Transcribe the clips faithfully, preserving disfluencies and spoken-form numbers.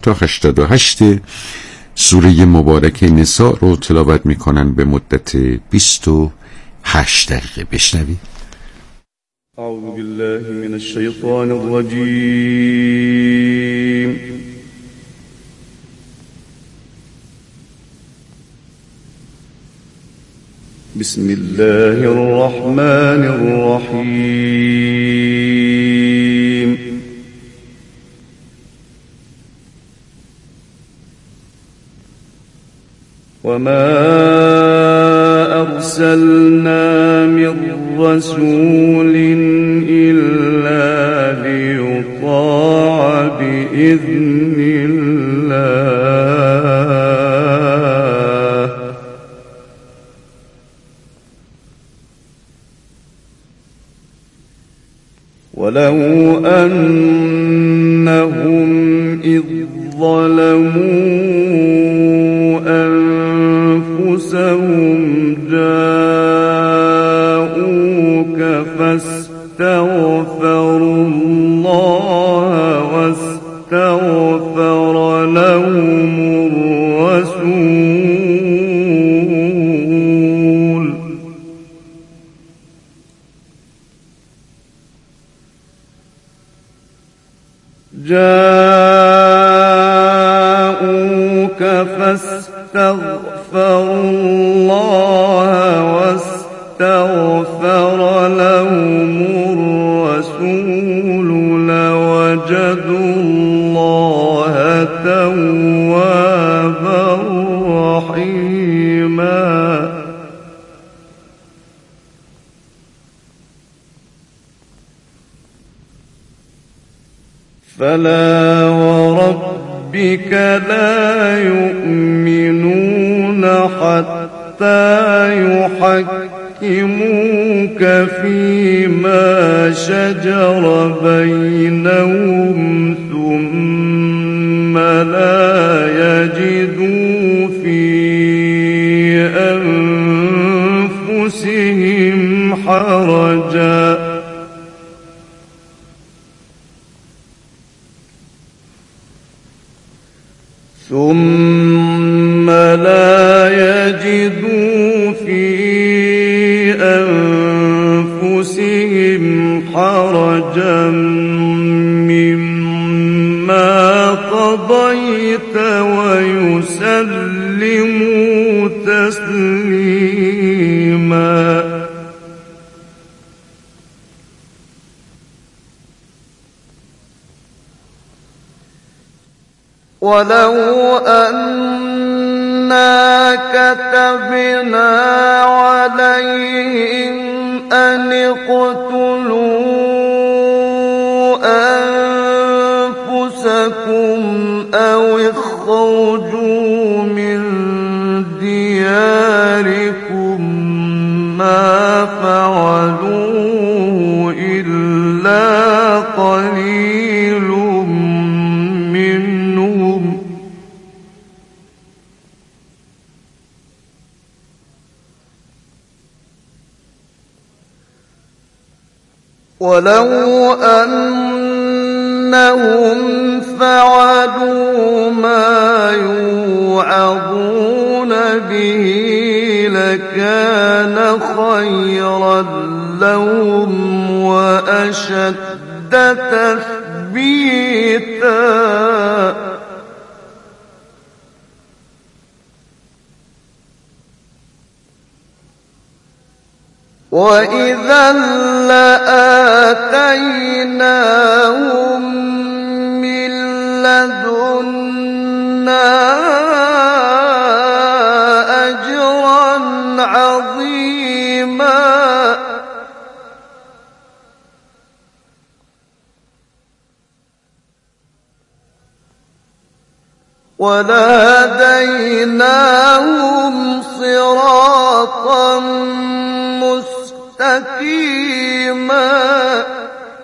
تا هشتاد و هشت سوره مبارک نساء رو تلاوت میکنن به مدت بیست و هشت دقیقه. بشنوید. اعوذ بالله من الشیطان الرجیم. بسم الله الرحمن الرحیم. وما أرسلنا من رسول إلا ليطاع بإذن الله ولو أنهم إذ ظلموا أنفسهم جاءوك فاستغفروا الله واستغفر لهم الرسول جاءوك فاستغفروا الله واستغفر لهم الرسول لوجدوا الله توابا رحيما. فلا وربك لا يؤمنون حتى يحكموك فيما شجر بينهم ثم لا يجدوا في أنفسهم حرجا ثم لا يجدوا في أنفسهم حرجا مما قضيت ويسلموا تسليما. ولو أنا كتبنا عليهم أن اقتلوا أنفسكم أو اخرجوا من دياركم ما فعلوه إلا قليل منهم ولو أنهم فعلوا ما يوعظون به لكان خيرا لهم وأشد تثبيتا. وإذا لآتيناهم من لدنا أجرا عظيما. ولهديناهم صراطا مستقيما.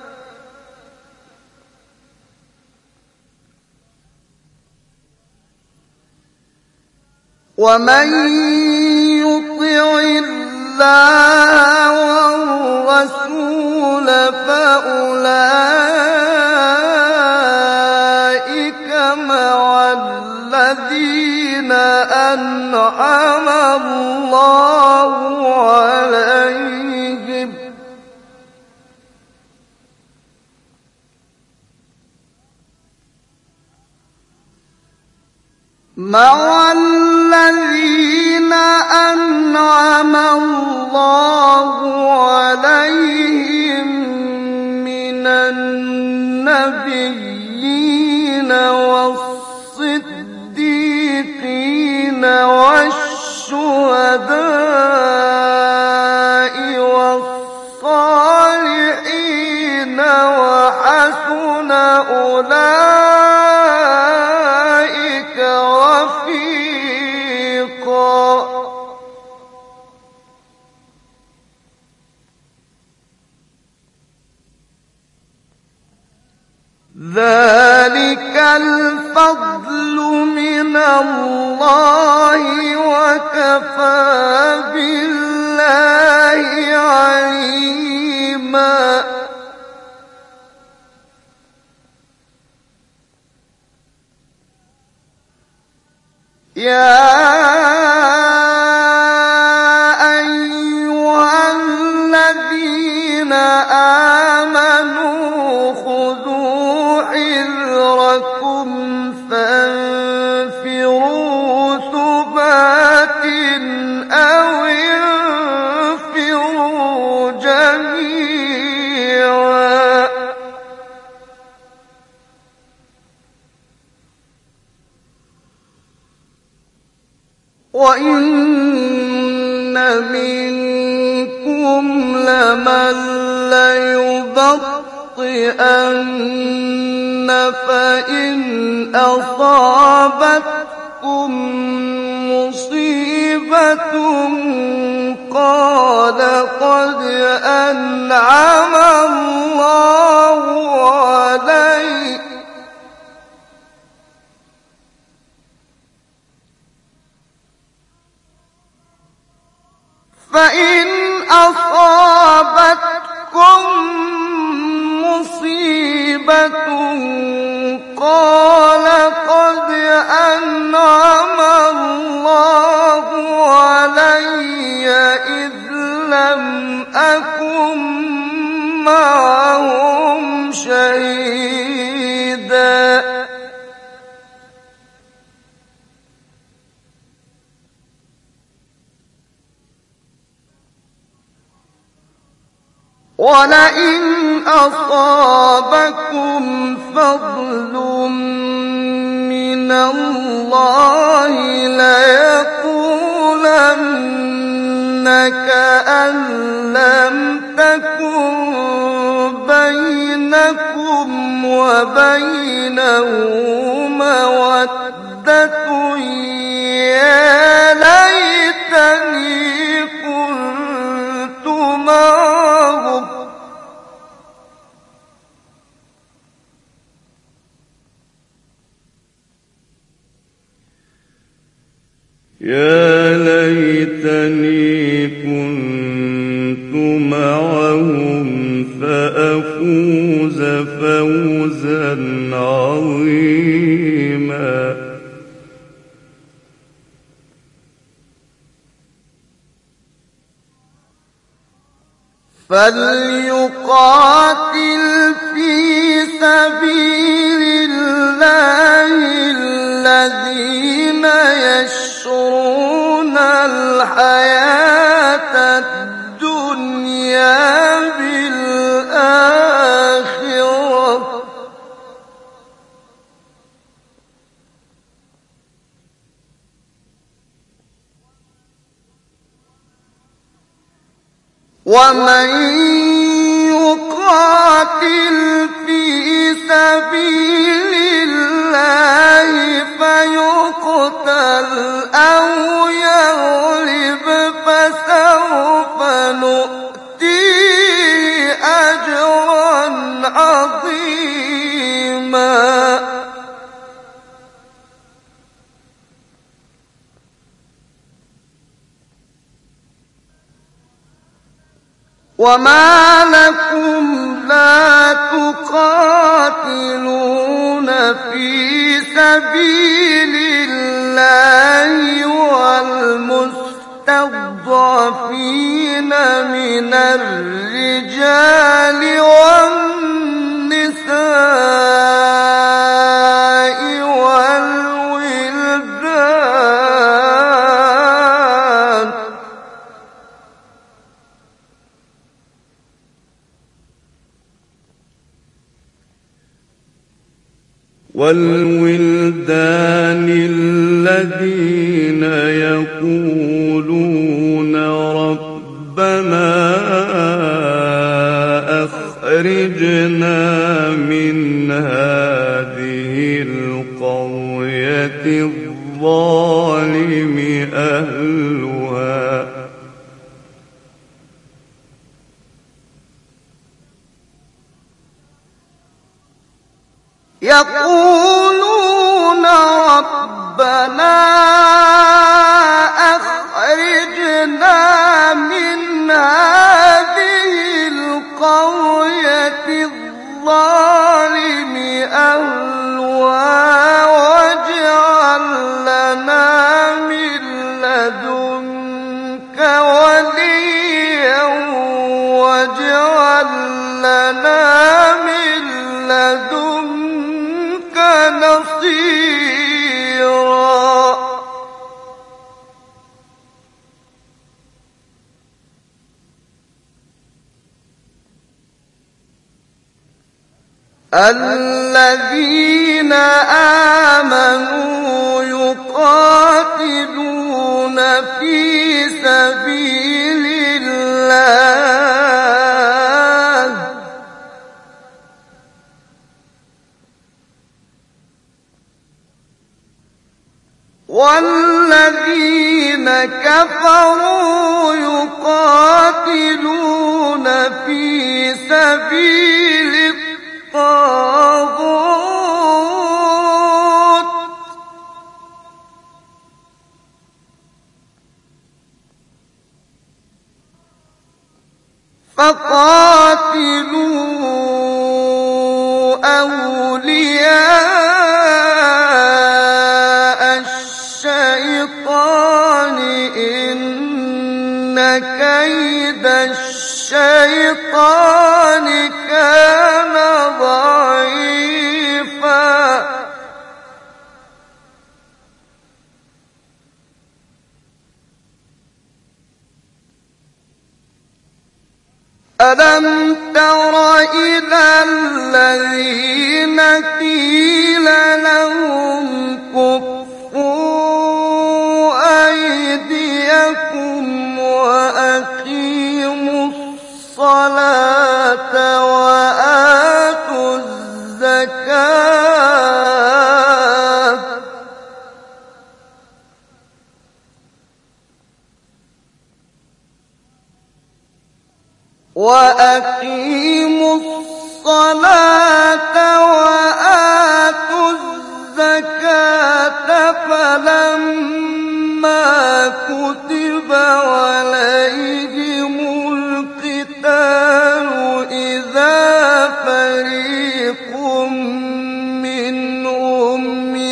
ومن يطع الله والرسول فأولئك مع الذين أنعم الله عليهم مع الذين أنعم الله عليهم من النبيين والصديقين والشهداء والصالحين وحسن أولئك رفيقا ذلك الفضل من الله وكفى بالله عليما يا أيها الذين آمنوا خذوا حذركم فانفروا ثبات أو انفروا جميعا وإن منكم لمن ليبطئن فإن أصابتكم مصيبة قال قد أنعم الله علي فإن أصابتكم مصيبة قال قد أنعم الله علي إذ لم أكن معهم شهيدا ولئن أصابكم فضل من الله ليقولن كأن لم تكن بينكم وبينه مودة يا ليتني كنت معهم يا ليتني كنت معهم فأفوز فوزا عظيما فليقاتل في سبيل الله الذين يشرون الحياة الدنيا بالآخرة ومن يقاتل في سبيل الله فيقتل أو يغلب فسوف نؤتيه أجرا عظيما وما لكم لا تقاتلون في سبيل الله والمستضعفين من الرجال والنساء والولدان والولدان الذين يقولون ربنا أخرجنا من هذه القرية الظالم أهلها يقولون ربنا أخرجنا من هذه القرية الظالم أهلها واجعل لنا من لدنك وليا واجعل لنا من لدنك نصيرا الذين آمنوا يقاتلون في سبيل الله والذين كفروا يقاتلون في سبيل الطاغوت فقاتلوا أولياء الشيطان إن كيد الشيطان كان ضعيفا ألم تر إلى الذين قيل لهم كفوا أيديكم وأقيموا الصلاة وآتوا الزكاة وأقيموا الصلاة وآتوا الزكاة فلما كتب عليهم القتال إذا فريق منهم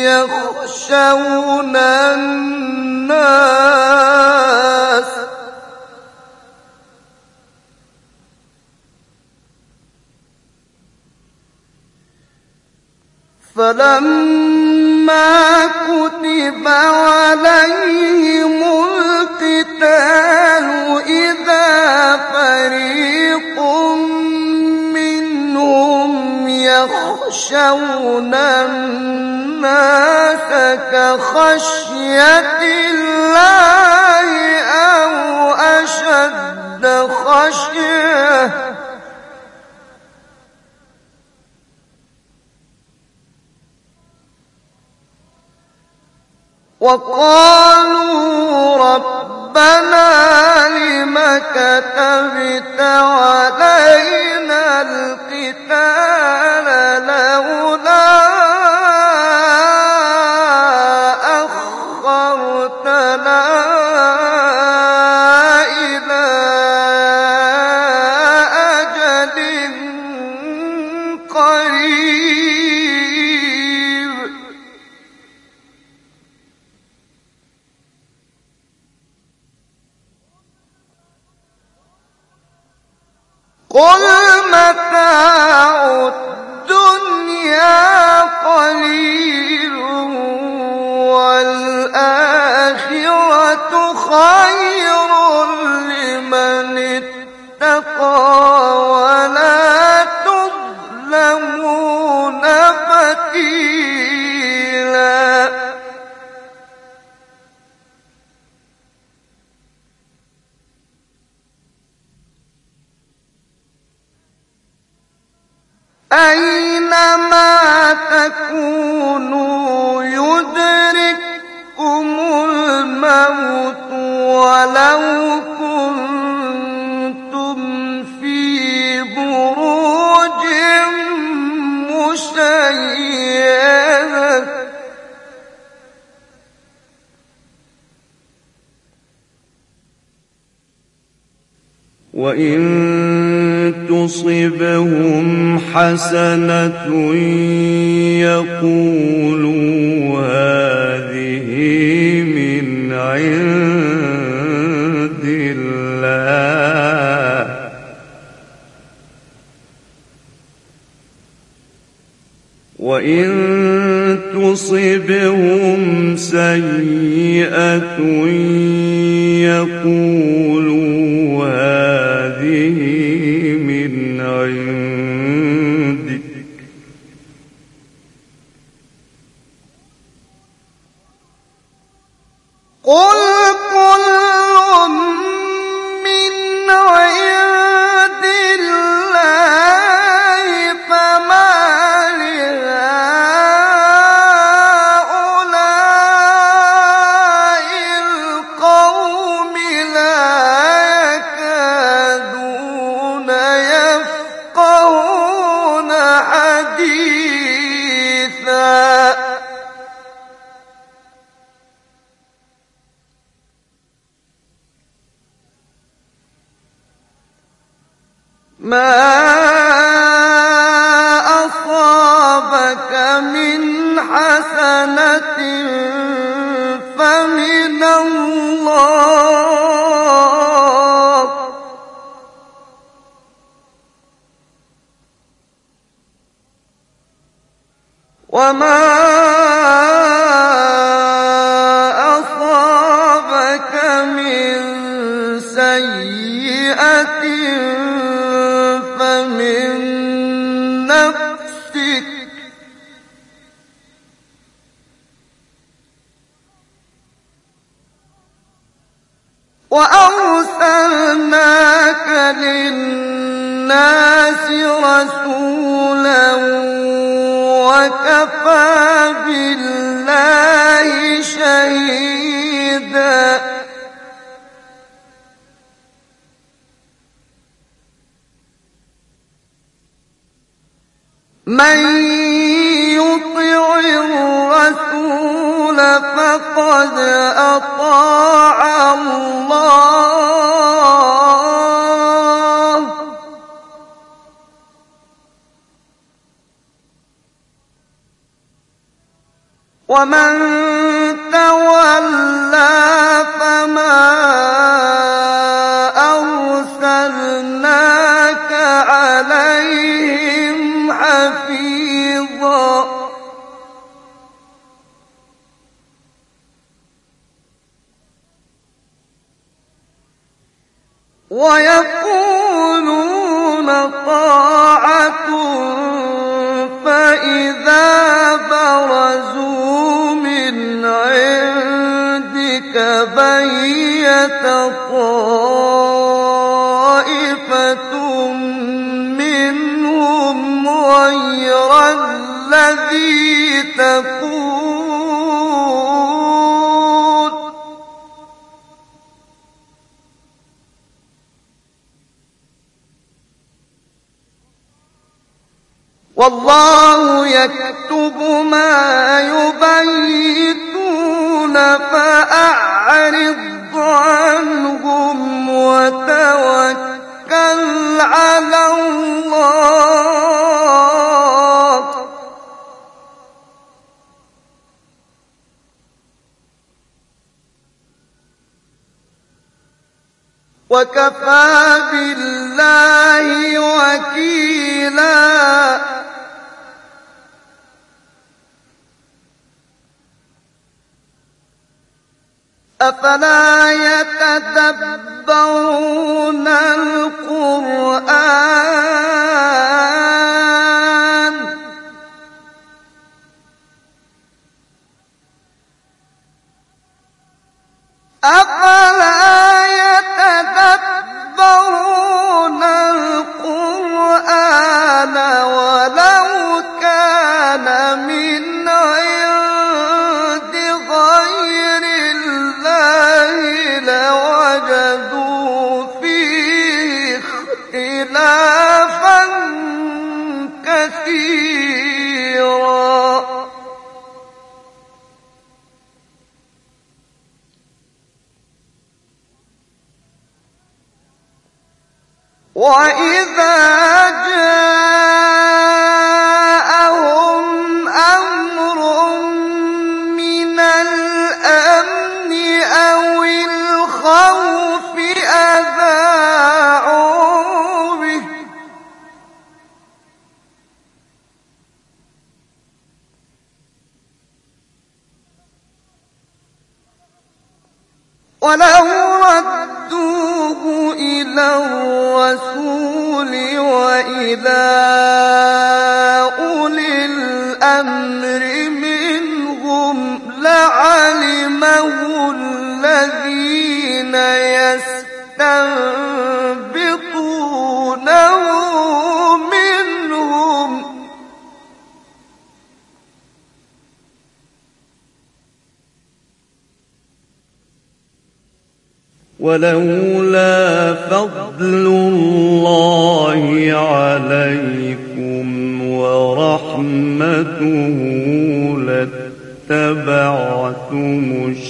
يخشون الناس فلما كتب عليهم القتال إذا فريق منهم يخشون الناس كخشية الله أو أشد خشية وقالوا ربنا لم كتبت علينا القتال لولا أخرتنا إلى أجل قريب قل متاع الدنيا قليل والآخرة خير لمن اتقى ولا تظلمون فتيلا. أينما تكونوا يدرككم الموت ولو كنتم في بروج مشيدة وإن تصبهم حسنة يقولوا هذه من عند الله وإن تصبهم سيئة يقولوا هذه من عندك قل كل من عند الله فما لهؤلاء القوم لا يكادون يفقهون حديثا. ما أصابك من حسنة فمن الله وما أصابك من سيئة فمن نفسك وأرسلناك للناس رسولا وكفى بالله شهيدا. من يطع الرسول فقد أطاع الله ومن تولى فما أرسلناك عليهم حفيظا. ويقولون طاعة فإذا برزوا من عندك بيت طائفة منهم غير الذي تقول والله يكتب ما يبيتون فأعرض عنهم وتوكل على الله وكفى بالله وكيلا. أفلا يتدبرون القرآن أفلا يتدبرون القرآن ولو كان من عند غير الله لوجدوا فيه اختلافا كثيرا. وإذا جاءهم أمر من الأمن أو الخوف أذاعوا به ولو ردوه إلى الرسول وإلى أولي الأمر منهم لعلمه الذين يستنبطونه منهم ولولا فضل الله عليكم ورحمته لاتبعتم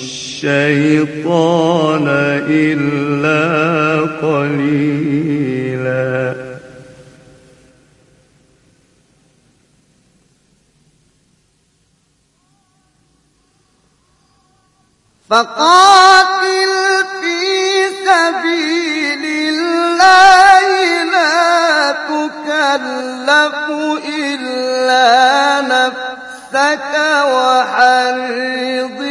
الشيطان إلا قليلا. فقاتل في سبيل الله لا تكلف إلا نفسك وحرض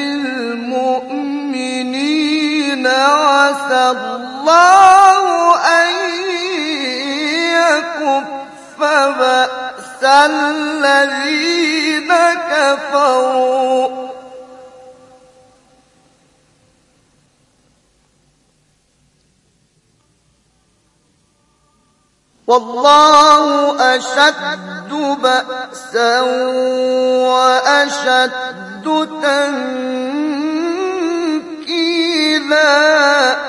المؤمنين عسى الله أن يكف بأس الذين كفروا والله أشد بأسا وأشد تنكيلا.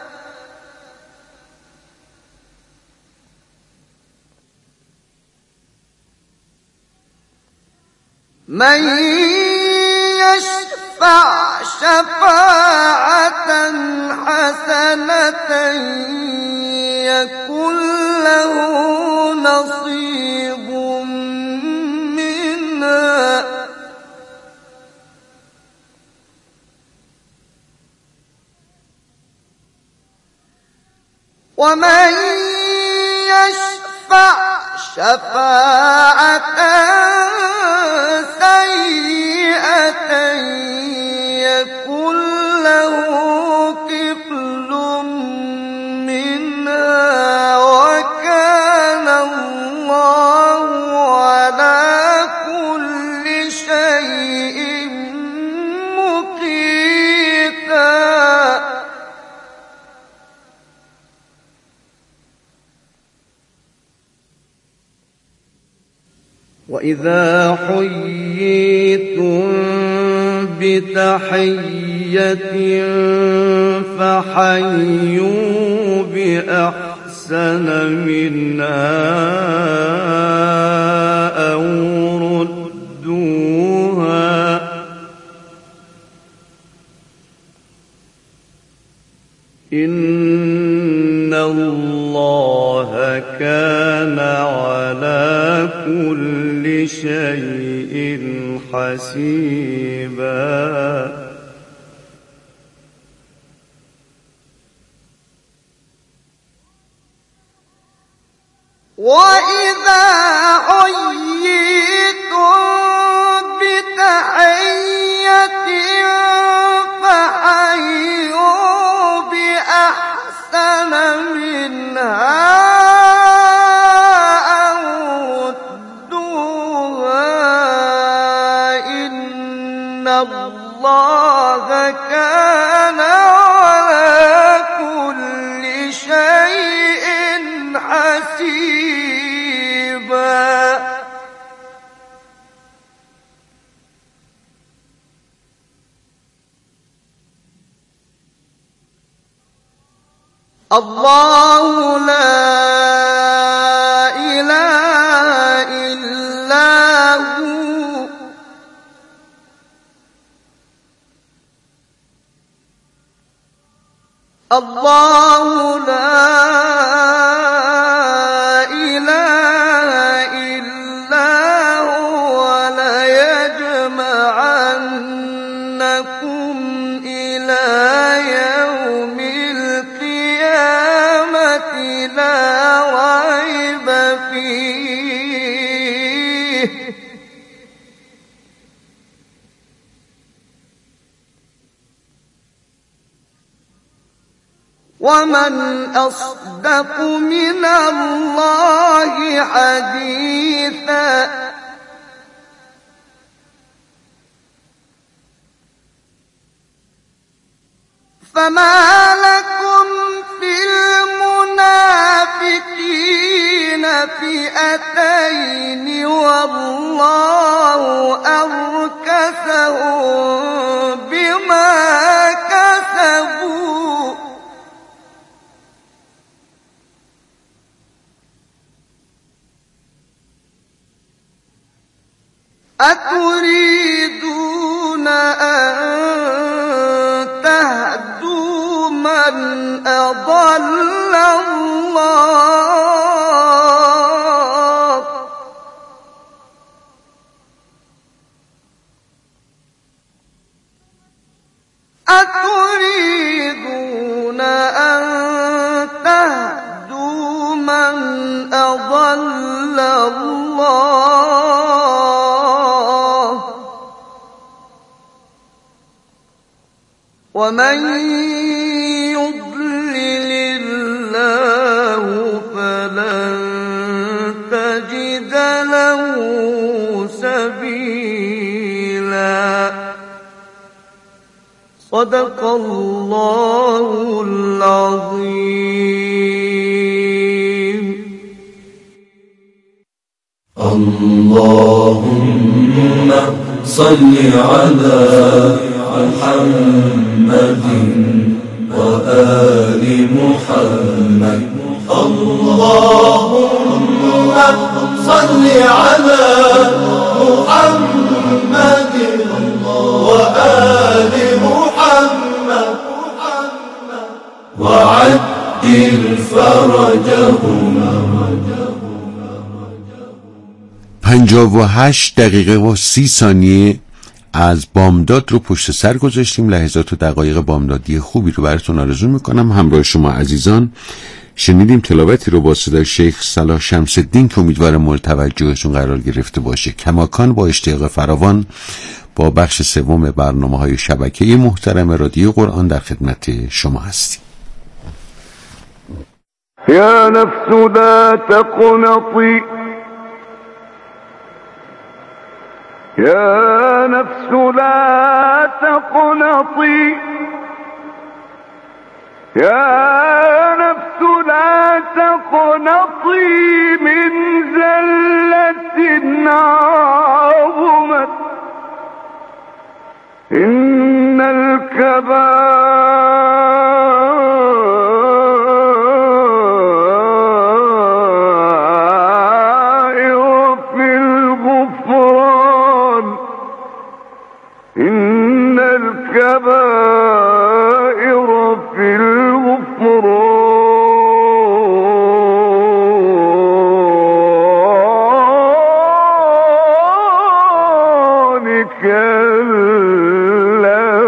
من يشفع شفاعة حسنة يكن له نصيب منها ومن يشفع شفاعة سيئة يكن له كفل منها وكان الله على كل شيء مقيتا. وإذا حييتم بتحية فحيوا بأحسن منها أو ردوها إن الله كان على كل شيء حسيبا. وَإِذَا حُيِّيتُم بِتَحِيَّةٍ فَحَيُّوا بِأَحْسَنَ مِنْهَا أَوْ رُدُّوهَا ۗ إِنَّ اللَّهَ كَانَ عَلَىٰ كُلِّ شَيْءٍ حَسِيبًا. الله لا إله إلا هو الله لا إله إلا هو ليجمعنكم إلى يوم القيامة لا ريب فيه ومن أصدق من الله حديثا. فما لكم في المنافقين فئتين والله أركسهم بما كسبوا أتريدون أن تهدوا من أضل الله أتريدون أن تهدوا من أضل الله ومن يضلل الله فلن تجد له سبيلا. صدق الله العظيم. اللهم صل على محمد وآل محمد. اللهم صل على محمد وآل محمد وعجل فرجهم. پنجاه و هشت دقیقه و سی ثانیه از بامداد رو پشت سر گذاشتیم. لحظات و دقایق بامدادی خوبی رو براتون آرزو میکنم. همراه شما عزیزان شنیدیم تلاوتی رو با صدای شیخ صلاح شمس الدین که امیدوارم مورد توجهتون قرار گرفته باشه. کماکان با اشتیاق فراوان با بخش سوم برنامه‌های شبکه محترم رادیو قرآن در خدمت شما هستیم. یا نفس لا تقنطی يا نفس لا تقنطي يا نفس لا تقنطي من زلة عظمت إن الكبائر في الغفران إن الكبائر